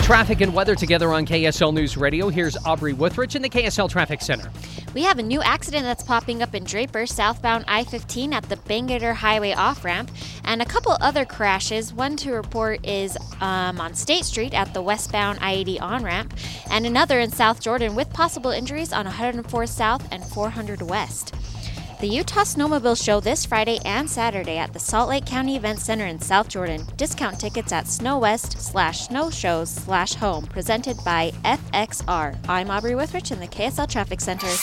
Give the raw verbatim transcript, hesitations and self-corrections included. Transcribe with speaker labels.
Speaker 1: Traffic and weather together on K S L News Radio. Here's Aubrey Withrich in the K S L Traffic Center.
Speaker 2: We have a new accident that's popping up in Draper, southbound I fifteen at the Bangerter Highway off-ramp, and a couple other crashes. One to report is um, on State Street at the westbound I eighty on-ramp, and another in South Jordan with possible injuries on one hundred four South and four hundred West. The Utah Snowmobile Show this Friday and Saturday at the Salt Lake County Event Center in South Jordan. Discount tickets at snowwest slash snowshows slash home. Presented by F X R. I'm Aubrey Withrich in the K S L Traffic Center.